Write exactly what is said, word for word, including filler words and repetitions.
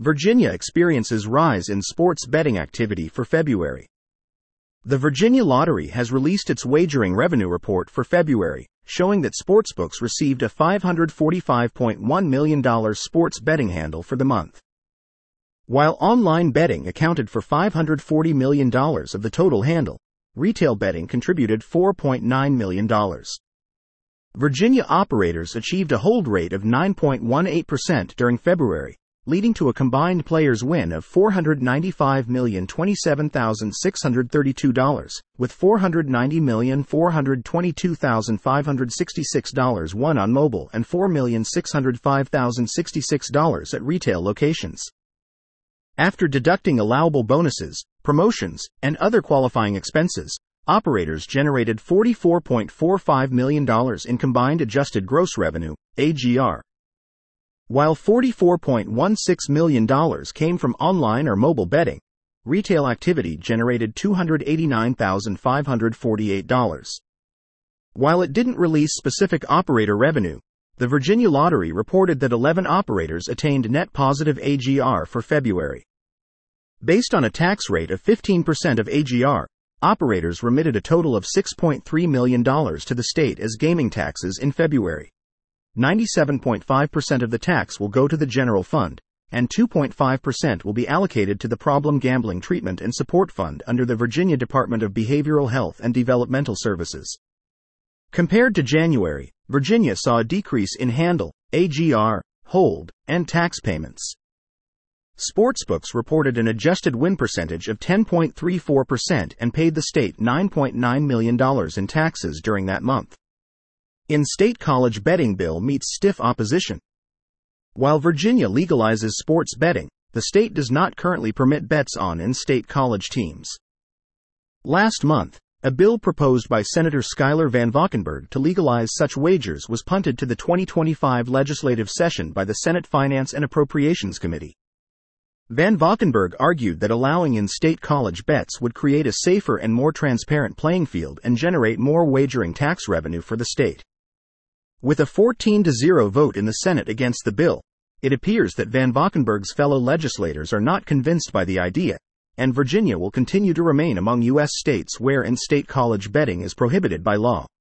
Virginia experiences rise in sports betting activity for February. The Virginia Lottery has released its wagering revenue report for February, showing that sportsbooks received a five hundred forty-five point one million dollars sports betting handle for the month. While online betting accounted for five hundred forty million dollars of the total handle, retail betting contributed four point nine million dollars. Virginia operators achieved a hold rate of nine point one eight percent during February, leading to a combined players' win of four hundred ninety-five million twenty-seven thousand six hundred thirty-two dollars, with four hundred ninety million four hundred twenty-two thousand five hundred sixty-six dollars won on mobile and four million six hundred five thousand sixty-six dollars at retail locations. After deducting allowable bonuses, promotions, and other qualifying expenses, operators generated forty-four point four five million dollars in combined adjusted gross revenue, A G R. While forty-four point one six million dollars came from online or mobile betting, retail activity generated two hundred eighty-nine thousand five hundred forty-eight dollars. While it didn't release specific operator revenue, the Virginia Lottery reported that eleven operators attained net positive A G R for February. Based on a tax rate of fifteen percent of A G R, operators remitted a total of six point three million dollars to the state as gaming taxes in February. ninety-seven point five percent of the tax will go to the general fund, and two point five percent will be allocated to the Problem Gambling Treatment and Support Fund under the Virginia Department of Behavioral Health and Developmental Services. Compared to January, Virginia saw a decrease in handle, A G R, hold, and tax payments. Sportsbooks reported an adjusted win percentage of ten point three four percent and paid the state nine point nine million dollars in taxes during that month. In-state college betting bill meets stiff opposition. While Virginia legalizes sports betting, the state does not currently permit bets on in-state college teams. Last month, a bill proposed by Senator Schuyler Van Valkenburg to legalize such wagers was punted to the twenty twenty-five legislative session by the Senate Finance and Appropriations Committee. Van Valkenburg argued that allowing in-state college bets would create a safer and more transparent playing field and generate more wagering tax revenue for the state. With a fourteen to zero vote in the Senate against the bill, it appears that Van Valkenburg's fellow legislators are not convinced by the idea, and Virginia will continue to remain among U S states where in-state college betting is prohibited by law.